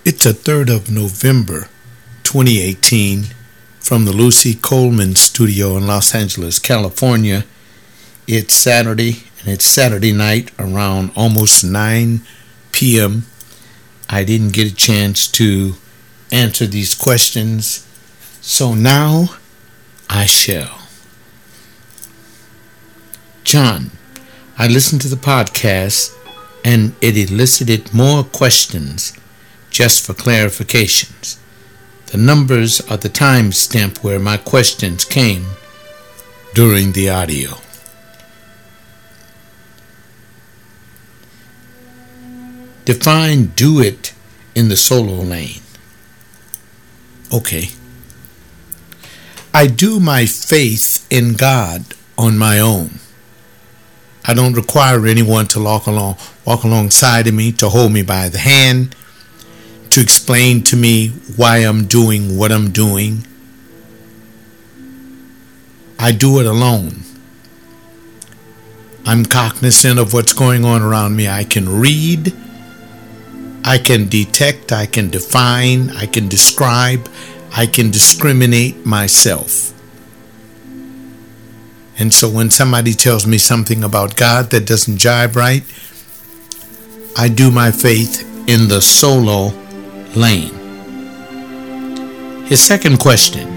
It's the 3rd of November, 2018, from the Lucy Coleman Studio in Los Angeles, California. It's Saturday, and it's Saturday night around almost 9 p.m. I didn't get a chance to answer these questions, so now I shall. John, I listened to the podcast, and it elicited more questions just for clarifications. The numbers are the timestamp where my questions came during the audio. Define do it in the solo lane. Okay. I do my faith in God on my own. I don't require anyone to walk alongside of me, to hold me by the hand, to explain to me why I'm doing what I'm doing. I do it alone. I'm cognizant of what's going on around me. I can read, I can detect, I can define, I can describe, I can discriminate myself. And so when somebody tells me something about God that doesn't jive right, I do my faith in the solo lane. His second question: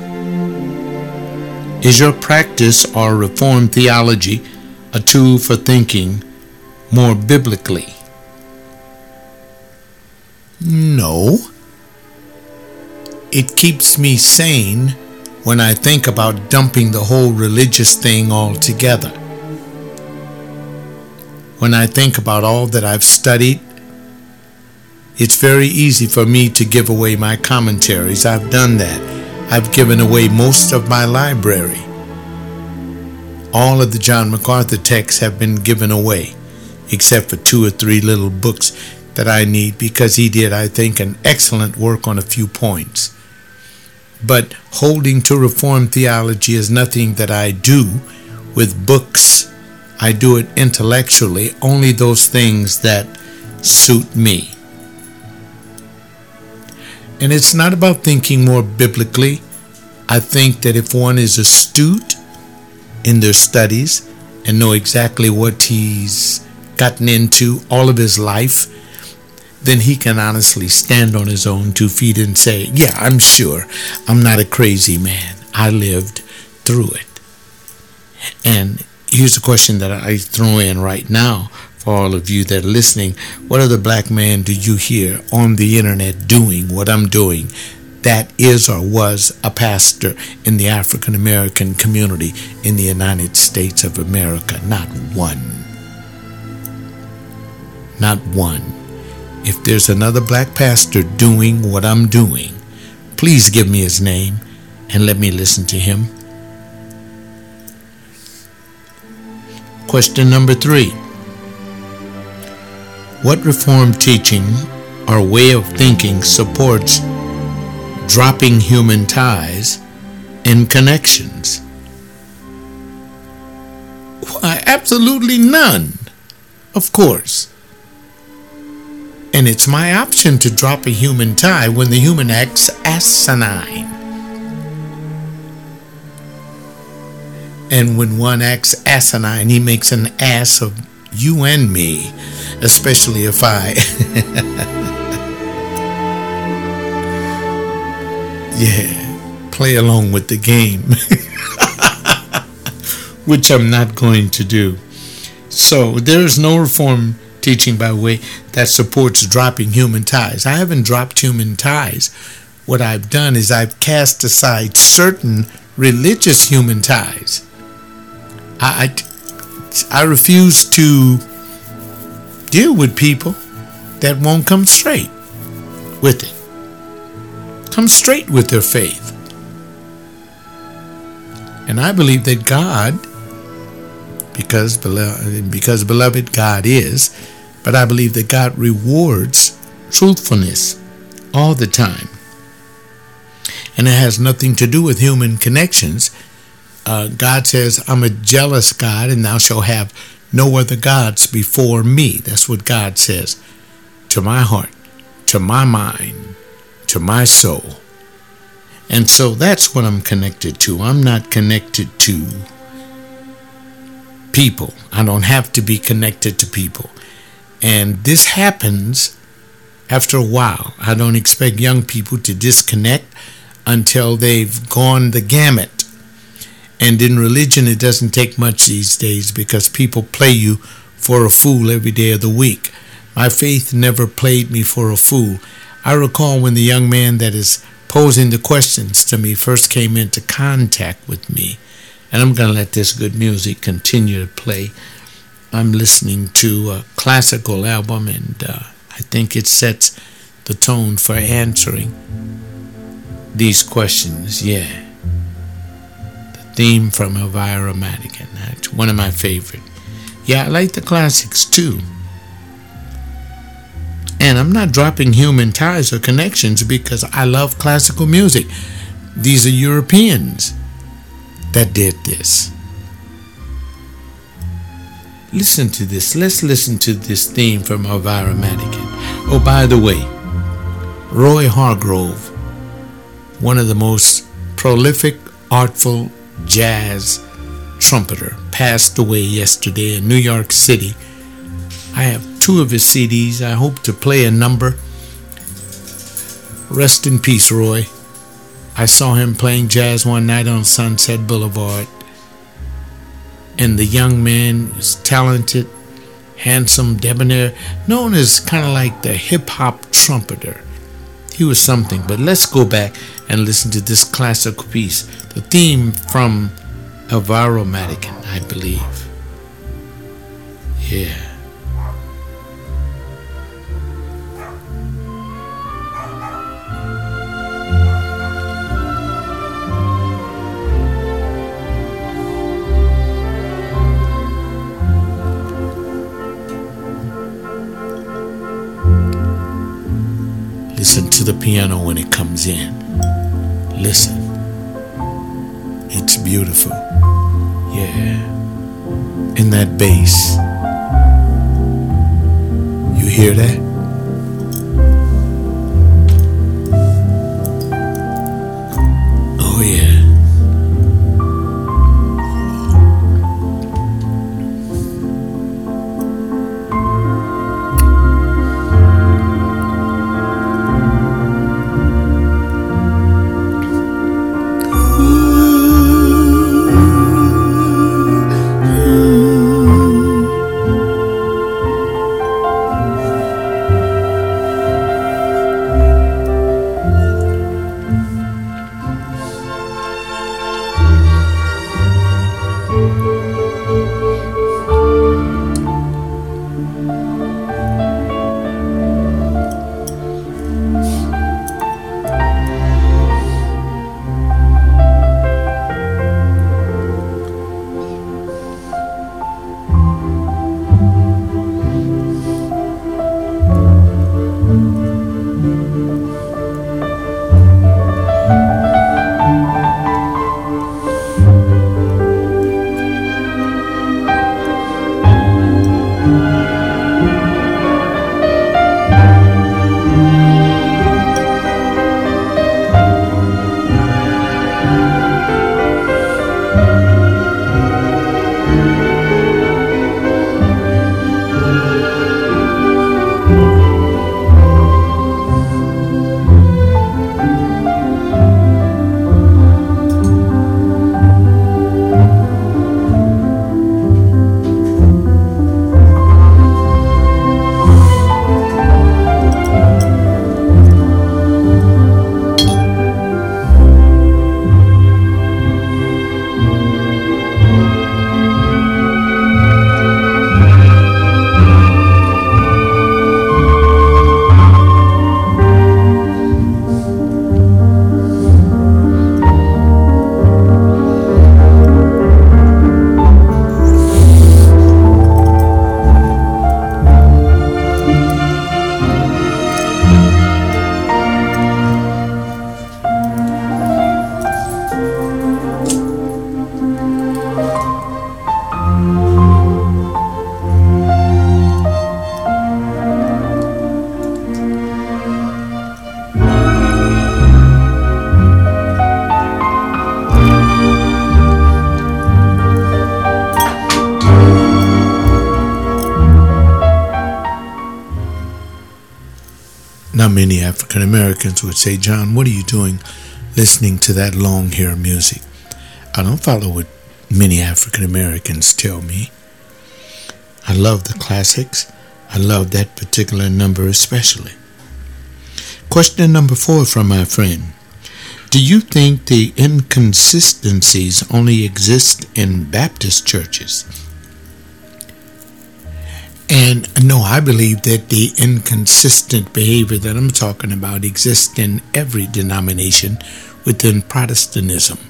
is your practice or Reformed theology a tool for thinking more biblically? No. It keeps me sane when I think about dumping the whole religious thing altogether. When I think about all that I've studied, it's very easy for me to give away my commentaries. I've done that. I've given away most of my library. All of the John MacArthur texts have been given away, except for 2 or 3 little books that I need, because he did, I think, an excellent work on a few points. But holding to Reformed theology is nothing that I do with books. I do it intellectually, only those things that suit me. And it's not about thinking more biblically. I think that if one is astute in their studies and know exactly what he's gotten into all of his life, then he can honestly stand on his own 2 feet and say, yeah, I'm sure I'm not a crazy man. I lived through it. And here's a question that I throw in right now for all of you that are listening. What other black man do you hear on the internet doing what I'm doing that is or was a pastor in the African American community in the United States of America? Not one. Not one. If there's another black pastor doing what I'm doing, please give me his name and let me listen to him. Question number 3. What Reformed teaching or way of thinking supports dropping human ties and connections? Why, absolutely none, of course. And it's my option to drop a human tie when the human acts asinine. And when one acts asinine, he makes an ass of you and me, especially if I play along with the game, which I'm not going to do. So there is no Reformed teaching by way that supports dropping human ties. I haven't dropped human ties. What I've done is I've cast aside certain religious human ties. I refuse to deal with people that won't come straight with it. Come straight with their faith. And I believe that God, because beloved God is, but I believe that God rewards truthfulness all the time. And it has nothing to do with human connections. God says, I'm a jealous God, and thou shalt have no other gods before me. That's what God says to my heart, to my mind, to my soul. And so that's what I'm connected to. I'm not connected to people. I don't have to be connected to people. And this happens after a while. I don't expect young people to disconnect until they've gone the gamut. And in religion, it doesn't take much these days because people play you for a fool every day of the week. My faith never played me for a fool. I recall when the young man that is posing the questions to me first came into contact with me. And I'm going to let this good music continue to play. I'm listening to a classical album, and I think it sets the tone for answering these questions. Yeah. The theme from Elvira Madigan. That's one of my favorite. Yeah, I like the classics too. And I'm not dropping human ties or connections because I love classical music. These are Europeans that did this. Listen to this. Let's listen to this theme from Elvira Madigan. Oh, by the way, Roy Hargrove, one of the most prolific, artful jazz trumpeter, passed away yesterday in New York City. I have 2 of his CDs. I hope to play a number. Rest in peace, Roy. I saw him playing jazz one night on Sunset Boulevard. And the young man was talented, handsome, debonair, known as kind of like the hip-hop trumpeter. He was something. But let's go back and listen to this classical piece. The theme from Elvira Madigan, I believe. Yeah. Listen to the piano when it comes in. Listen. It's beautiful. Yeah. And that bass. You hear that? Oh yeah. many African Americans would say, John, what are you doing listening to that long hair music? I don't follow what many African Americans tell me. I love the classics. I love that particular number especially. Question number 4 from my friend. Do you think the inconsistencies only exist in Baptist churches? And no, I believe that the inconsistent behavior that I'm talking about exists in every denomination within Protestantism.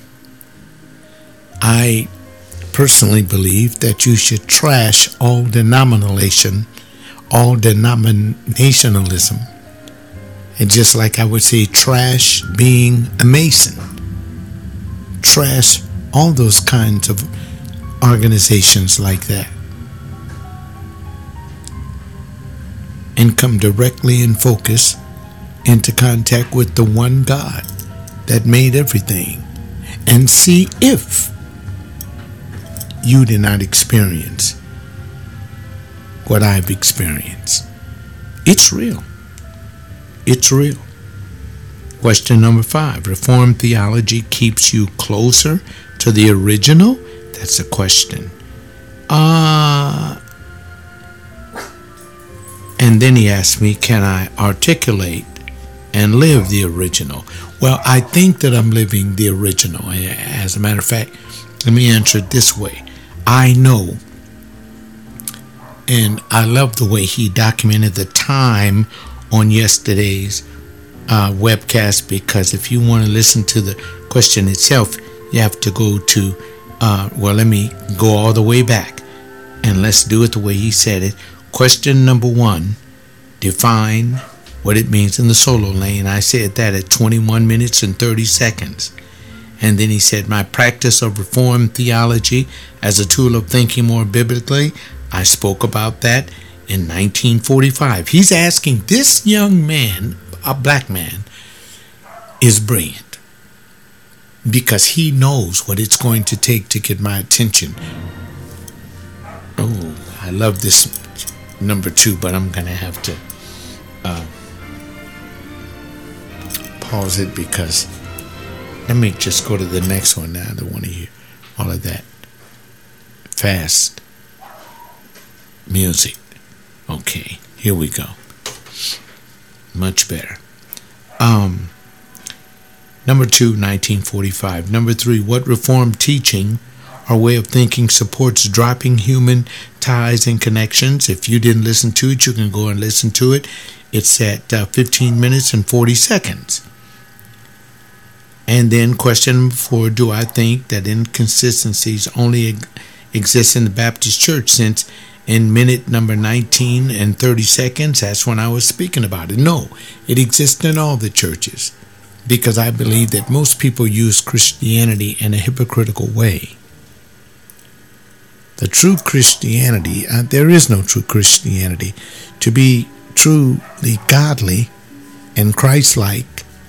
I personally believe that you should trash all denominationalism. And just like I would say trash being a Mason, trash all those kinds of organizations like that, and come directly in focus into contact with the one God that made everything, and see if you did not experience what I've experienced. It's real. It's real. Question number 5. Reformed theology keeps you closer to the original? That's a question. And then he asked me, can I articulate and live the original? Well, I think that I'm living the original. As a matter of fact, let me answer it this way. I know, and I love the way he documented the time on yesterday's webcast, because if you want to listen to the question itself, you have to go to, let me go all the way back, and let's do it the way he said it. Question number 1, define what it means in the solo lane. I said that at 21 minutes and 30 seconds. And then he said, my practice of Reformed theology as a tool of thinking more biblically, I spoke about that in 1945. He's asking, this young man, a black man, is brilliant because he knows what it's going to take to get my attention. Oh, I love this number 2, but I'm going to have to pause it because let me just go to the next one now. I don't want to hear all of that fast music. Okay, here we go. Much better. Number 2, 1945. Number 3, what Reformed teaching or way of thinking supports dropping human ties and connections? If you didn't listen to it, you can go and listen to it. It's at 15 minutes and 40 seconds. And then question 4, do I think that inconsistencies only exist in the Baptist church? Since in minute number 19 and 30 seconds, that's when I was speaking about it. No, it exists in all the churches, because I believe that most people use Christianity in a hypocritical way. The true Christianity, there is no true Christianity. To be truly godly and Christ-like,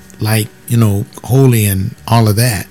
holy and all of that.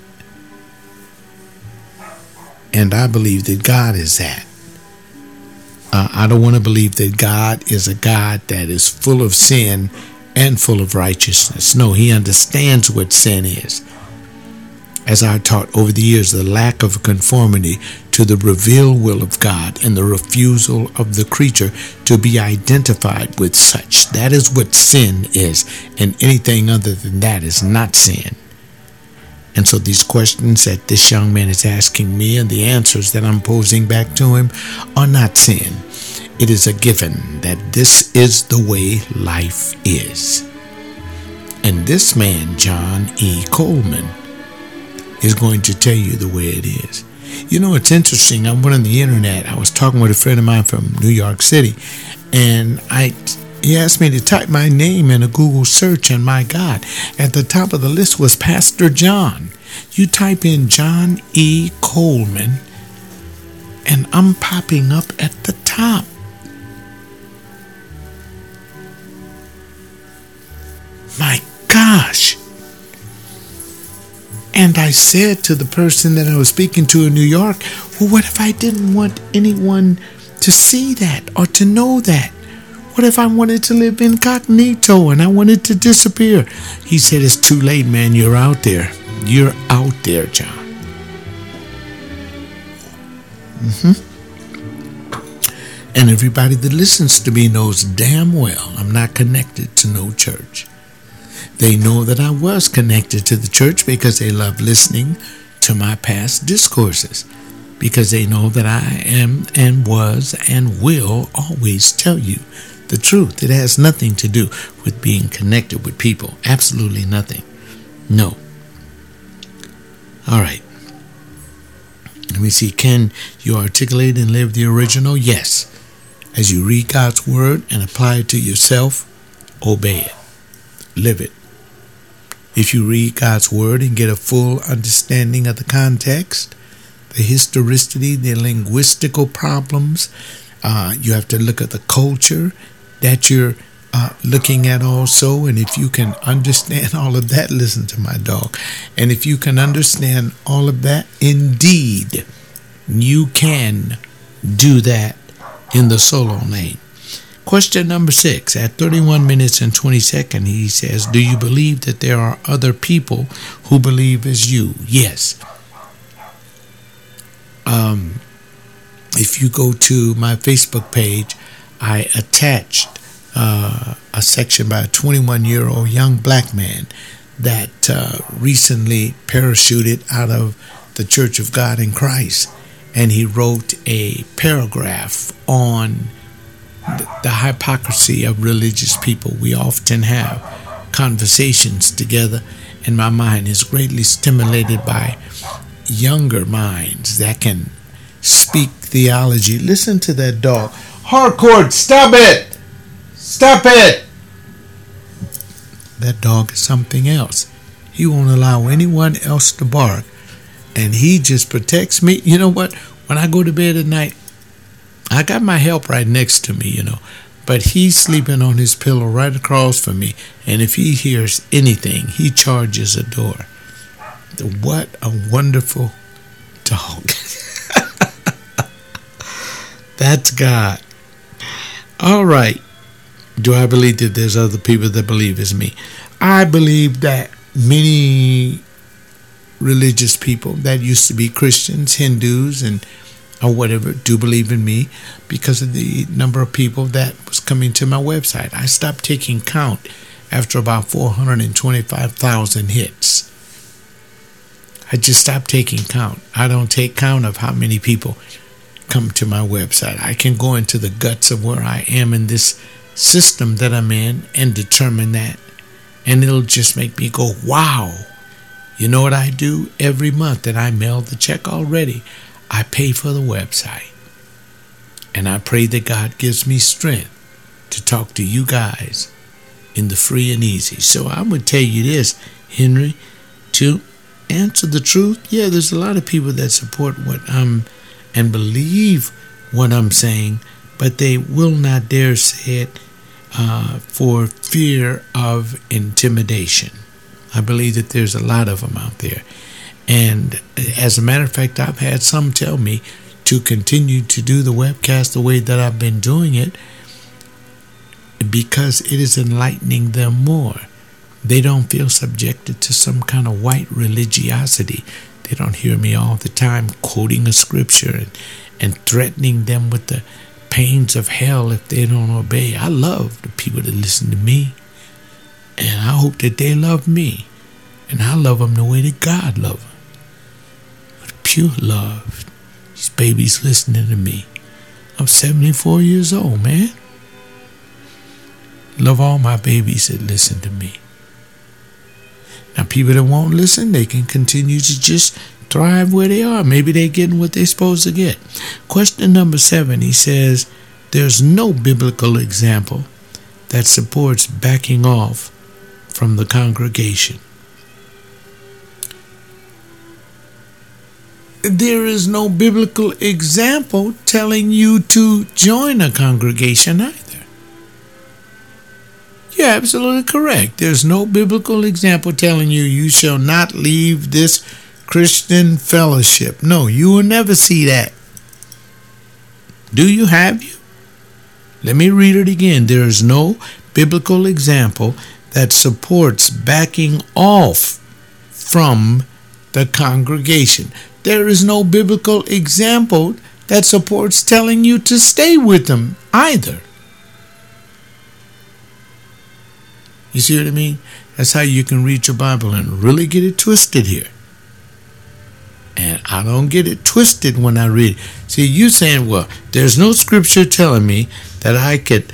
And I believe that God is that. I don't want to believe that God is a God that is full of sin and full of righteousness. No, he understands what sin is. As I taught over the years, the lack of conformity to the revealed will of God and the refusal of the creature to be identified with such. That is what sin is, and anything other than that is not sin. And so these questions that this young man is asking me and the answers that I'm posing back to him are not sin. It is a given that this is the way life is. And this man, John E. Coleman, is going to tell you the way it is. You know, it's interesting. I went on the internet. I was talking with a friend of mine from New York City, and he asked me to type my name in a Google search, and my God, at the top of the list was Pastor John. You type in John E. Coleman, and I'm popping up at the top. My gosh. And I said to the person that I was speaking to in New York, well, what if I didn't want anyone to see that or to know that? What if I wanted to live incognito and I wanted to disappear? He said, it's too late, man. You're out there. You're out there, John. And everybody that listens to me knows damn well I'm not connected to no church. They know that I was connected to the church because they love listening to my past discourses, because they know that I am and was and will always tell you the truth. It has nothing to do with being connected with people. Absolutely nothing. No. All right. Let me see. Can you articulate and live the original? Yes. As you read God's word and apply it to yourself, obey it. Live it. If you read God's word and get a full understanding of the context, the historicity, the linguistical problems, you have to look at the culture that you're looking at also. And if you can understand all of that, listen to my dog. And if you can understand all of that, indeed, you can do that in the solo lane. Question number 6. At 31 minutes and 20 seconds, he says, do you believe that there are other people who believe as you? Yes. If you go to my Facebook page, I attached a section by a 21-year-old young black man that recently parachuted out of the Church of God in Christ. And he wrote a paragraph on the hypocrisy of religious people. We often have conversations together, and my mind is greatly stimulated by younger minds that can speak theology. Listen to that dog. Harcourt, stop it! Stop it! That dog is something else. He won't allow anyone else to bark, and he just protects me. You know what? When I go to bed at night, I got my help right next to me, but he's sleeping on his pillow right across from me. And if he hears anything, he charges a door. What a wonderful dog. That's God. All right. Do I believe that there's other people that believe as me? I believe that many religious people that used to be Christians, Hindus, and or whatever, do believe in me because of the number of people that was coming to my website. I stopped taking count after about 425,000 hits. I just stopped taking count. I don't take count of how many people come to my website. I can go into the guts of where I am in this system that I'm in and determine that. And it'll just make me go, wow. You know what I do every month that I mail the check already? I pay for the website. And I pray that God gives me strength to talk to you guys in the free and easy. So I would tell you this, Henry, to answer the truth. Yeah, there's a lot of people that support what I'm and believe what I'm saying, but they will not dare say it for fear of intimidation. I believe that there's a lot of them out there. And as a matter of fact, I've had some tell me to continue to do the webcast the way that I've been doing it because it is enlightening them more. They don't feel subjected to some kind of white religiosity. They don't hear me all the time quoting a scripture and threatening them with the pains of hell if they don't obey. I love the people that listen to me, and I hope that they love me, and I love them the way that God loves them. Pure love. These babies listening to me. I'm 74 years old, man. Love all my babies that listen to me. Now, people that won't listen, they can continue to just thrive where they are. Maybe they're getting what they're supposed to get. Question number 7, he says, there's no biblical example that supports backing off from the congregation. There is no biblical example telling you to join a congregation either. You're absolutely correct. There's no biblical example telling you you shall not leave this Christian fellowship. No, you will never see that. Do you? Have you? Let me read it again. There is no biblical example that supports backing off from the congregation. There is no biblical example that supports telling you to stay with them either. You see what I mean? That's how you can read your Bible and really get it twisted here. And I don't get it twisted when I read it. See, you saying, well, there's no scripture telling me that I could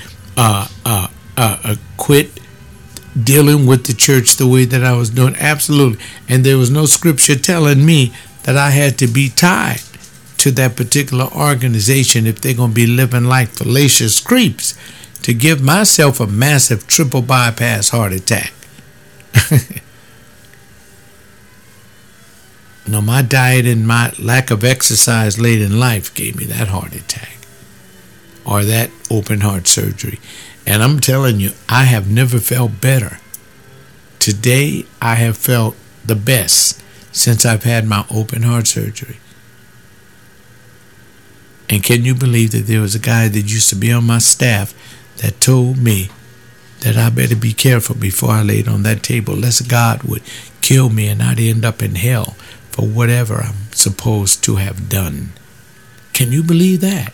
quit dealing with the church the way that I was doing. Absolutely. And there was no scripture telling me that I had to be tied to that particular organization if they're going to be living like fallacious creeps to give myself a massive triple bypass heart attack. No, my diet and my lack of exercise late in life gave me that heart attack or that open heart surgery. And I'm telling you, I have never felt better. Today, I have felt the best since I've had my open heart surgery. And can you believe that there was a guy that used to be on my staff that told me that I better be careful before I laid on that table, lest God would kill me and I'd end up in hell for whatever I'm supposed to have done. Can you believe that?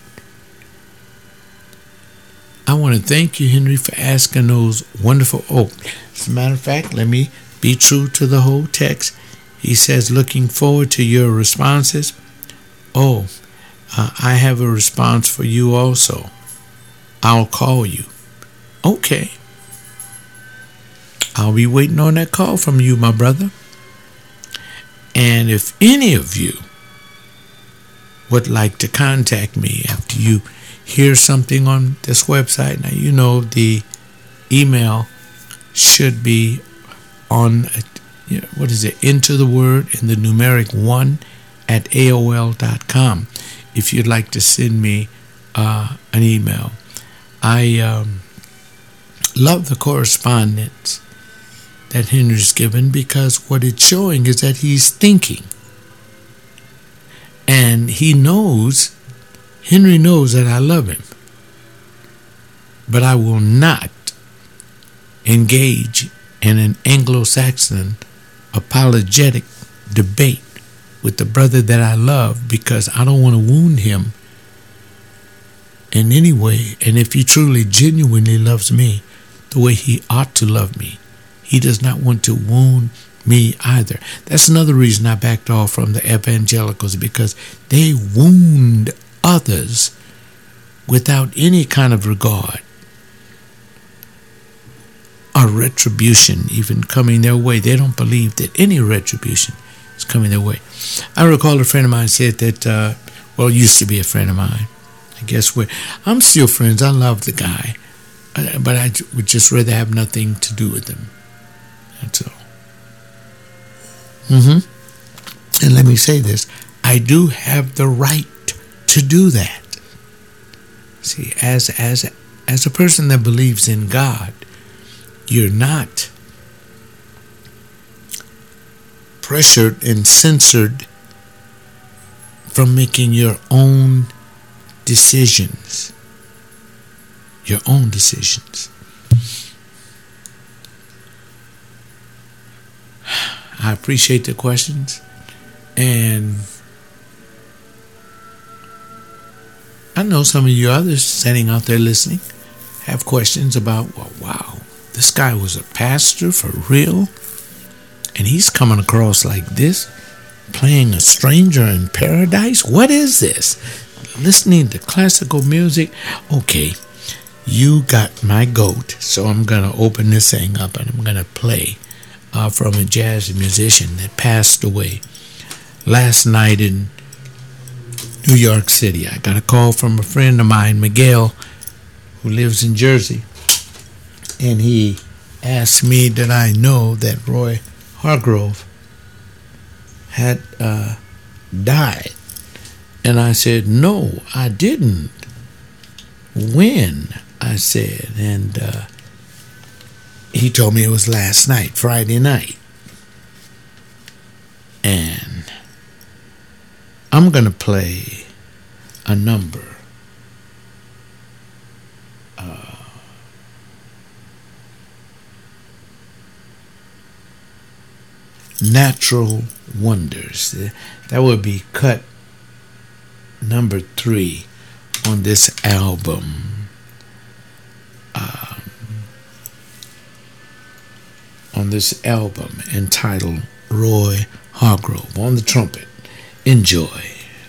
I want to thank you, Henry, for asking those wonderful. As a matter of fact, let me be true to the whole text. He says, looking forward to your responses. I have a response for you also. I'll call you. Okay. I'll be waiting on that call from you, my brother. And if any of you would like to contact me after you hear something on this website, now you know the email should be on, into the word in the numeric 1 at AOL.com if you'd like to send me an email. I love the correspondence that Henry's given because what it's showing is that he's thinking. And Henry knows that I love him. But I will not engage in an Anglo-Saxon apologetic debate with the brother that I love because I don't want to wound him in any way. And if he truly, genuinely loves me the way he ought to love me, he does not want to wound me either. That's another reason I backed off from the evangelicals, because they wound others without any kind of regard or retribution even coming their way. They don't believe that any retribution is coming their way. I recall a friend of mine said that, used to be a friend of mine. I guess I'm still friends. I love the guy, but I would just rather have nothing to do with him. That's all. And let me say this. I do have the right to do that. See, as a person that believes in God, you're not pressured and censored from making your own decisions. Your own decisions. I appreciate the questions, and I know some of you others sitting out there listening have questions about, wow, this guy was a pastor for real, and he's coming across like this, playing a stranger in paradise? What is this? Listening to classical music? Okay, you got my goat, so I'm going to open this thing up and I'm going to play from a jazz musician that passed away last night in New York City. I got a call from a friend of mine, Miguel, who lives in Jersey, and he asked me did I know that Roy Hargrove had died. And I said, no, I didn't. When? I said, and he told me it was last night, Friday night. And I'm going to play a number Natural Wonders. That would be cut number 3 on this album. Entitled Roy Hargrove on the trumpet. Enjoy.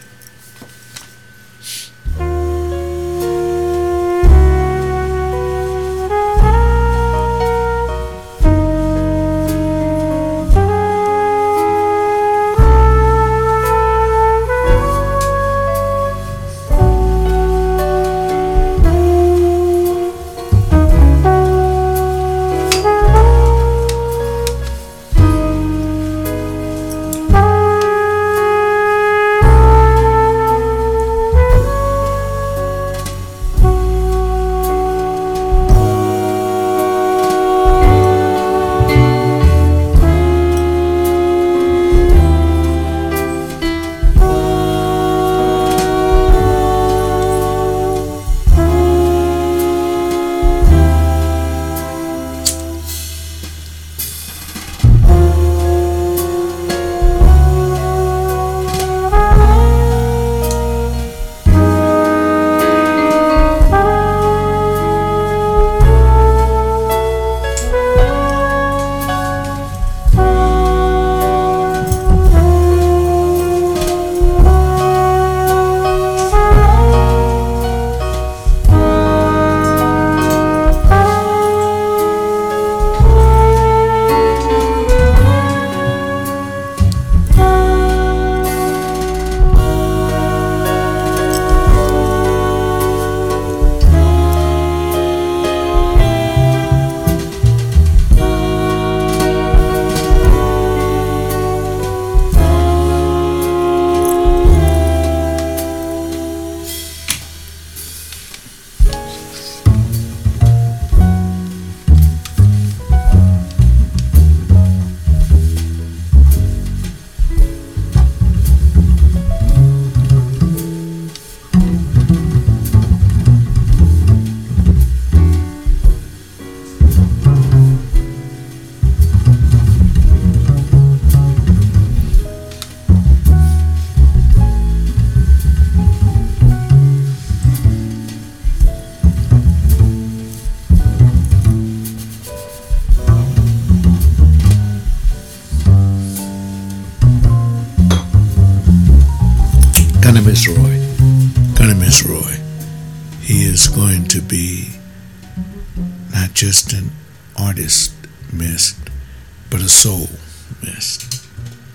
Gonna miss Roy. He is going to be not just an artist missed, but a soul missed.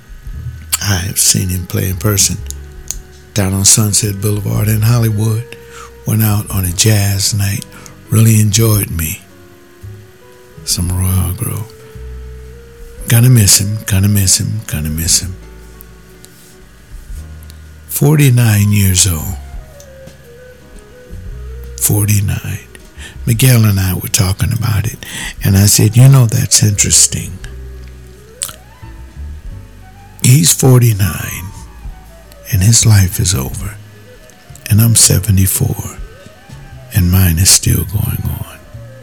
I have seen him play in person down on Sunset Boulevard in Hollywood. Went out on a jazz night. Really enjoyed me some Roy Hargrove. Gonna miss him, gonna miss him, gonna miss him. 49 years old. 49. Miguel and I were talking about it, and I said, that's interesting. He's 49, and his life is over. And I'm 74, and mine is still going on.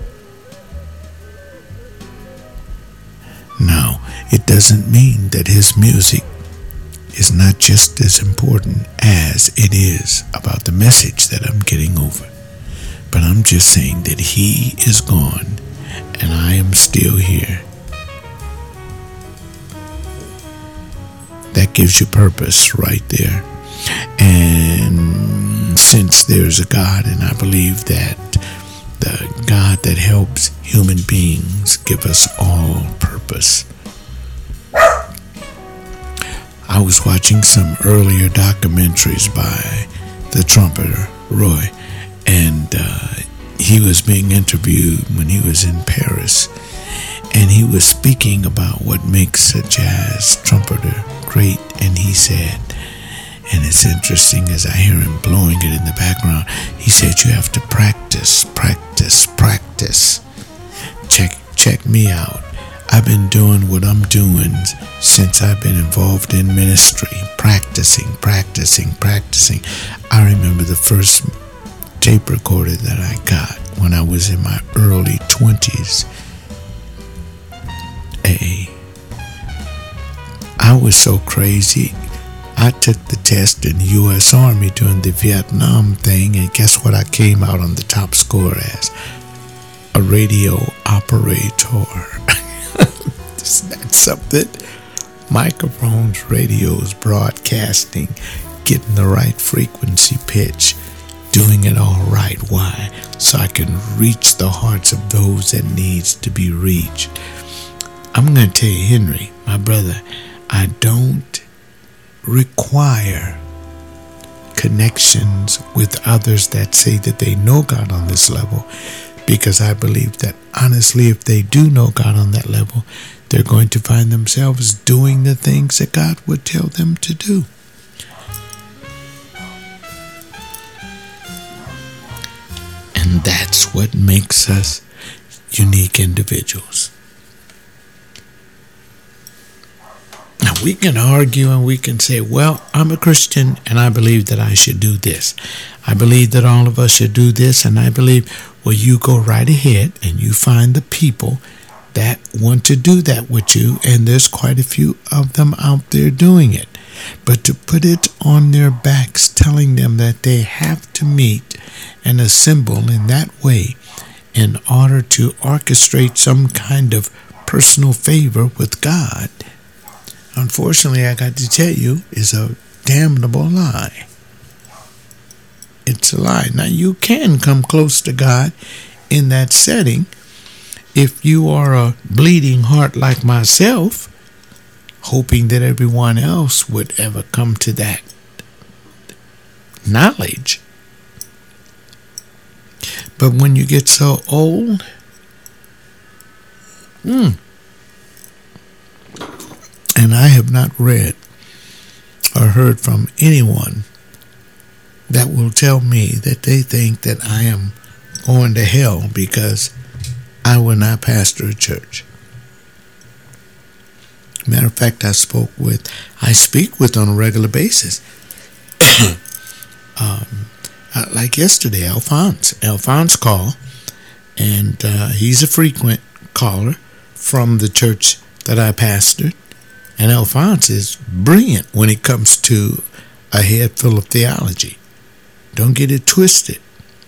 Now, it doesn't mean that his music is not just as important as it is about the message that I'm getting over. But I'm just saying that he is gone and I am still here. That gives you purpose right there. And since there's a God, and I believe that the God that helps human beings give us all purpose. I was watching some earlier documentaries by the trumpeter, Roy, and he was being interviewed when he was in Paris, and he was speaking about what makes a jazz trumpeter great, and he said, and it's interesting as I hear him blowing it in the background, he said, you have to practice. Check me out. I've been doing what I'm doing since I've been involved in ministry, practicing. I remember the first tape recorder that I got when I was in my early 20s. A I was so crazy. I took the test in the U.S. Army during the Vietnam thing, and guess what I came out on the top score as? A radio operator. Isn't that something? Microphones, radios, broadcasting, getting the right frequency pitch, doing it all right. Why? So I can reach the hearts of those that needs to be reached. I'm going to tell you, Henry, my brother, I don't require connections with others that say that they know God on this level, because I believe that honestly, if they do know God on that level, they're going to find themselves doing the things that God would tell them to do. And that's what makes us unique individuals. Now, we can argue and we can say, well, I'm a Christian and I believe that I should do this. I believe that all of us should do this, and I believe, well, you go right ahead and you find the people that want to do that with you, and there's quite a few of them out there doing it. But to put it on their backs, telling them that they have to meet and assemble in that way in order to orchestrate some kind of personal favor with God, unfortunately, I got to tell you, is a damnable lie. It's a lie. Now, you can come close to God in that setting if you are a bleeding heart like myself, hoping that everyone else would ever come to that knowledge. But when you get so old, and I have not read or heard from anyone that will tell me that they think that I am going to hell because I will not pastor a church. Matter of fact, I speak with on a regular basis. Like yesterday, Alphonse called, and he's a frequent caller from the church that I pastored. And Alphonse is brilliant when it comes to a head full of theology. Don't get it twisted.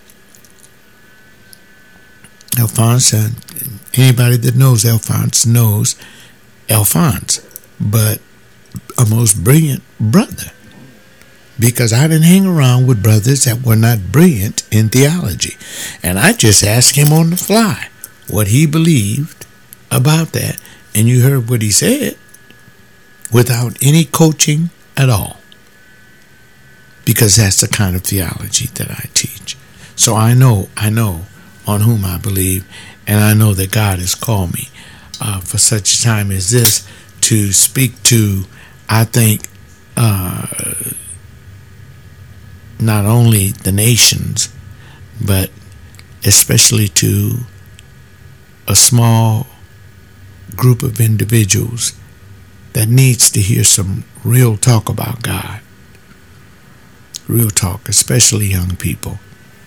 Alphonse, anybody that knows Alphonse knows Alphonse, but a most brilliant brother. Because I didn't hang around with brothers that were not brilliant in theology. And I just asked him on the fly what he believed about that. And you heard what he said without any coaching at all. Because that's the kind of theology that I teach. So I know on whom I believe, and I know that God has called me for such a time as this to speak to, I think, not only the nations, but especially to a small group of individuals that needs to hear some real talk about God. Real talk, especially young people.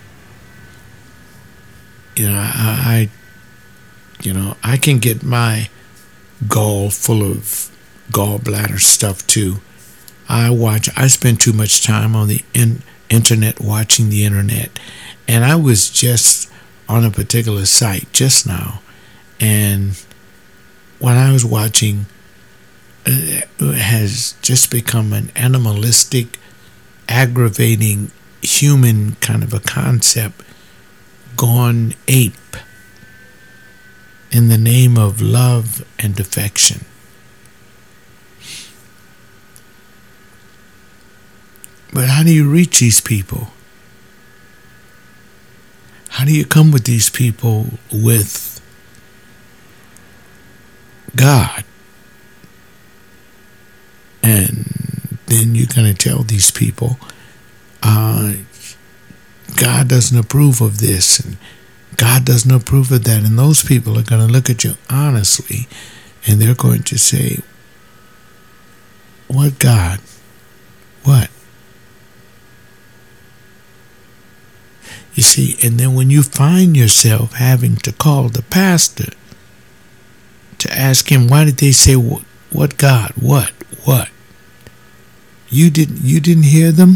I can get my gall full of gallbladder stuff too. I spend too much time on the internet watching the internet, and I was just on a particular site just now, and what I was watching has just become an animalistic, aggravating human kind of a concept gone ape in the name of love and affection. But how do you reach these people? How do you come with these people with God? And then you're going to tell these people, God doesn't approve of this, and God doesn't approve of that. And those people are going to look at you honestly, and they're going to say, what God? What? You see, and then when you find yourself having to call the pastor to ask him, why did they say, what God? What? What? You didn't hear them?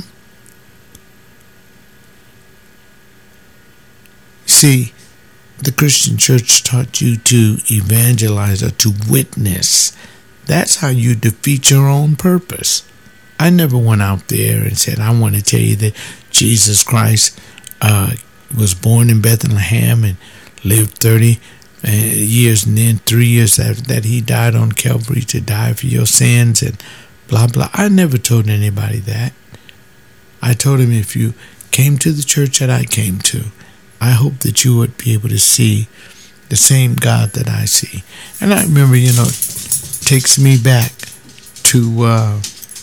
See, the Christian church taught you to evangelize or to witness. That's how you defeat your own purpose. I never went out there and said, I want to tell you that Jesus Christ was born in Bethlehem and lived 30 years, and then 3 years after that he died on Calvary to die for your sins and blah, blah. I never told anybody that. I told him, if you came to the church that I came to, I hope that you would be able to see the same God that I see. And I remember, it takes me back to,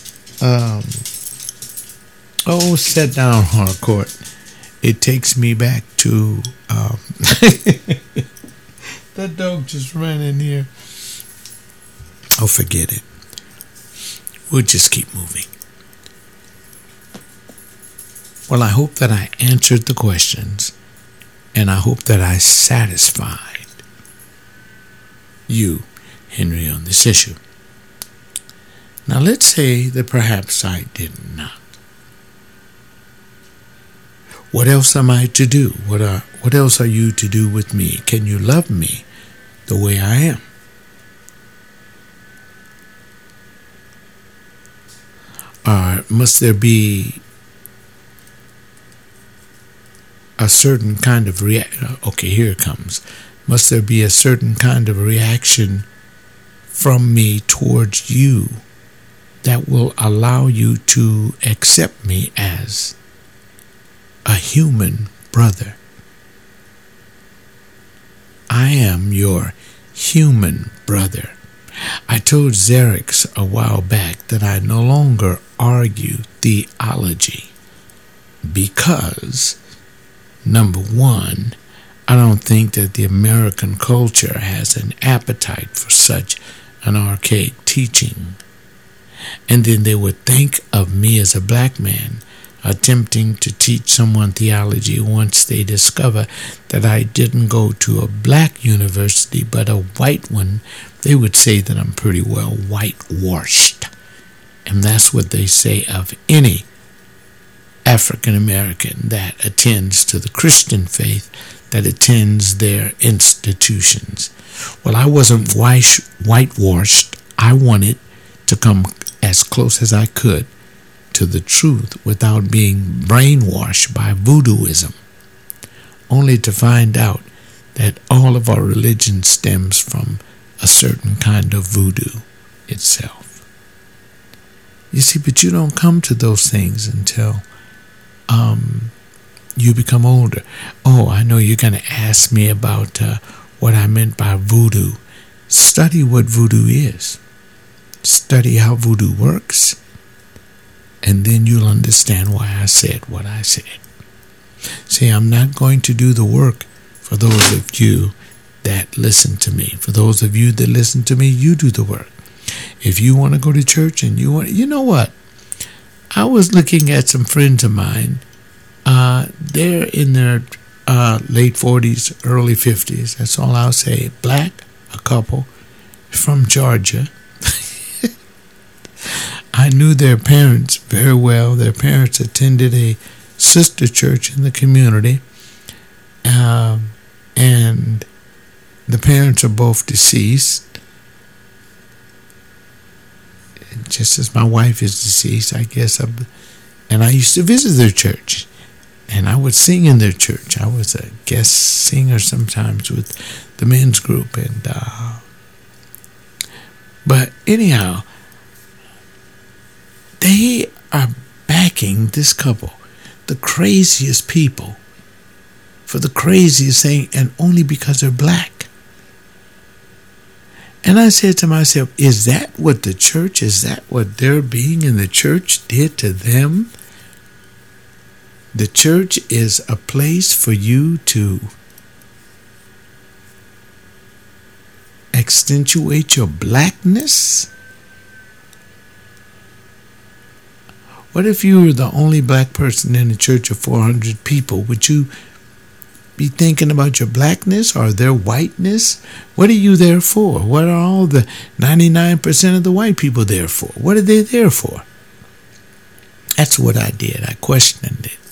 Set Down Harcourt. It takes me back to, that dog just ran in here. Oh, forget it. We'll just keep moving. Well, I hope that I answered the questions, and I hope that I satisfied you, Henry, on this issue. Now, let's say that perhaps I did not. What else am I to do? What else are you to do with me? Can you love me the way I am? Or must there be a certain kind of okay, here it comes. Must there be a certain kind of reaction from me towards you that will allow you to accept me as a human brother? I am your human brother. I told Xerxes a while back that I no longer argue theology because, number one, I don't think that the American culture has an appetite for such an archaic teaching. And then they would think of me as a black man attempting to teach someone theology once they discover that I didn't go to a black university but a white one. They would say that I'm pretty well whitewashed. And that's what they say of any African American that attends to the Christian faith, that attends their institutions. Well, I wasn't whitewashed. I wanted to come as close as I could to the truth without being brainwashed by voodooism, only to find out that all of our religion stems from a certain kind of voodoo itself. You see, but you don't come to those things until you become older. Oh, I know you're going to ask me about what I meant by voodoo. Study what voodoo is. Study how voodoo works. And then you'll understand why I said what I said. See, I'm not going to do the work for those of you that listen to me. For those of you that listen to me, you do the work. If you want to go to church and you know what? I was looking at some friends of mine. They're in their late 40s, early 50s. That's all I'll say. Black, a couple, from Georgia. I knew their parents very well. Their parents attended a sister church in the community. And the parents are both deceased. Just as my wife is deceased, I guess. And I used to visit their church. And I would sing in their church. I was a guest singer sometimes with the men's group. But anyhow, they are backing this couple, the craziest people, for the craziest thing, and only because they're black. And I said to myself, is that what the church, is that what their being in the church did to them? The church is a place for you to accentuate your blackness? What if you were the only black person in a church of 400 people? Would you be thinking about your blackness or their whiteness? What are you there for? What are all the 99% of the white people there for? What are they there for? That's what I did. I questioned it.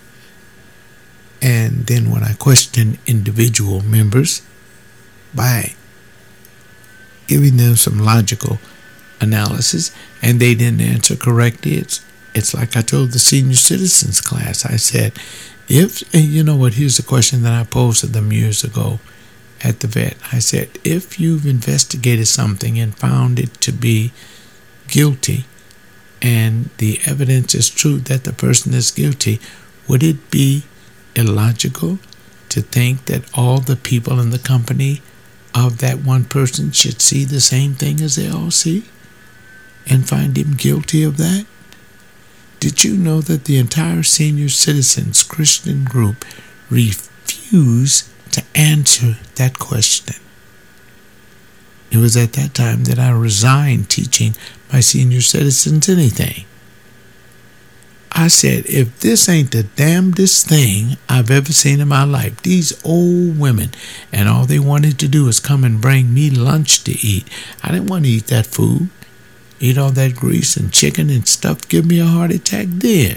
And then when I questioned individual members by giving them some logical analysis and they didn't answer correctly, it's like I told the senior citizens class. I said, here's a question that I posed to them years ago at the vet. I said, if you've investigated something and found it to be guilty and the evidence is true that the person is guilty, would it be illogical to think that all the people in the company of that one person should see the same thing as they all see and find him guilty of that? Did you know that the entire senior citizens Christian group refused to answer that question? It was at that time that I resigned teaching my senior citizens anything. I said, if this ain't the damnedest thing I've ever seen in my life, these old women, and all they wanted to do is come and bring me lunch to eat. I didn't want to eat that food, eat all that grease and chicken and stuff, give me a heart attack then.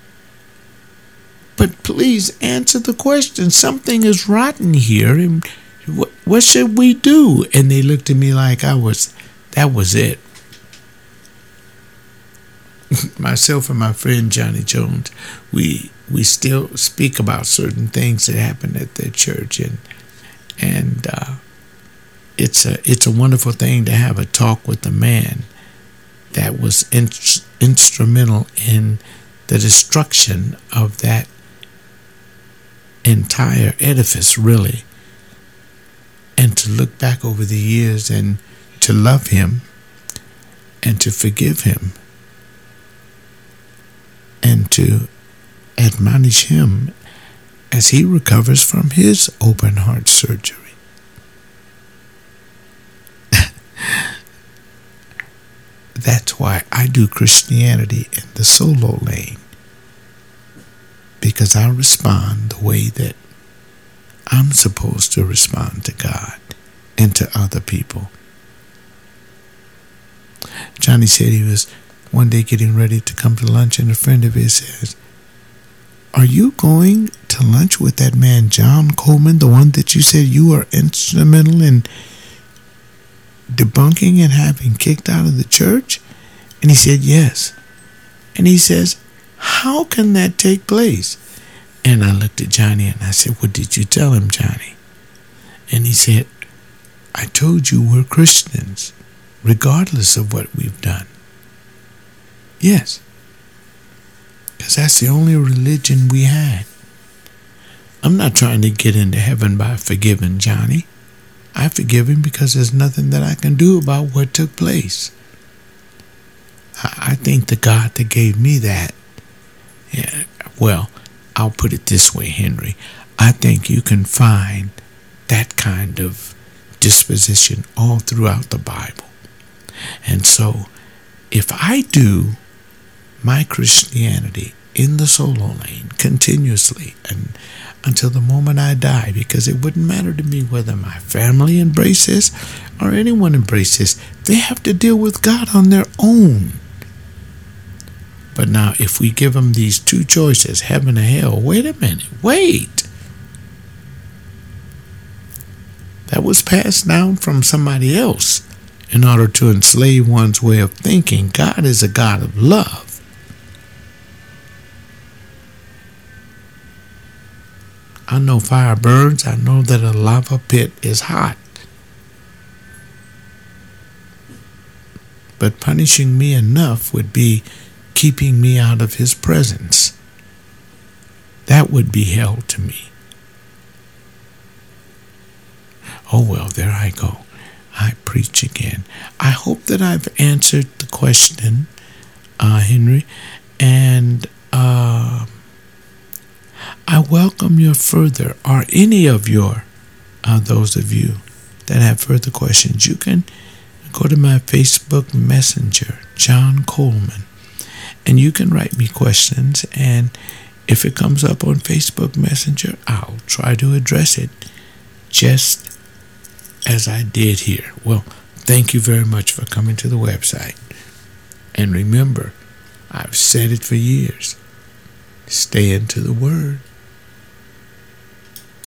But please answer the question. Something is rotten here, and what should we do? And they looked at me like that was it. Myself and my friend Johnny Jones, we still speak about certain things that happened at their church, and it's a wonderful thing to have a talk with a man that was instrumental in the destruction of that entire edifice, really, and to look back over the years and to love him and to forgive him and to admonish him as he recovers from his open heart surgery. That's why I do Christianity in the solo lane, because I respond the way that I'm supposed to respond to God and to other people. Johnny said he was one day getting ready to come to lunch, and a friend of his says, "Are you going to lunch with that man John Coleman, the one that you said you were instrumental in debunking and having kicked out of the church?" And he said, "Yes." And he says, "How can that take place?" And I looked at Johnny and I said, "What did you tell him, Johnny?" And he said, "I told you we're Christians, regardless of what we've done." Yes, because that's the only religion we had. I'm not trying to get into heaven by forgiving Johnny. I forgive him because there's nothing that I can do about what took place. I think the God that gave me that, well, I'll put it this way, Henry. I think you can find that kind of disposition all throughout the Bible. And so, if I do my Christianity in the solo lane continuously and until the moment I die, because it wouldn't matter to me whether my family embraces or anyone embraces, they have to deal with God on their own. But now, if we give them these two choices, heaven or hell, wait a minute, wait. That was passed down from somebody else in order to enslave one's way of thinking. God is a God of love. I know fire burns. I know that a lava pit is hot. But punishing me enough would be keeping me out of his presence. That would be hell to me. Oh well, there I go. I preach again. I hope that I've answered the question, Henry, and I welcome your further, or any of your, those of you that have further questions. You can go to my Facebook Messenger, John Coleman, and you can write me questions, and If it comes up on Facebook Messenger, I'll try to address it just as I did here. Well, thank you very much for coming to the website. And remember, I've said it for years. Stay into the Word.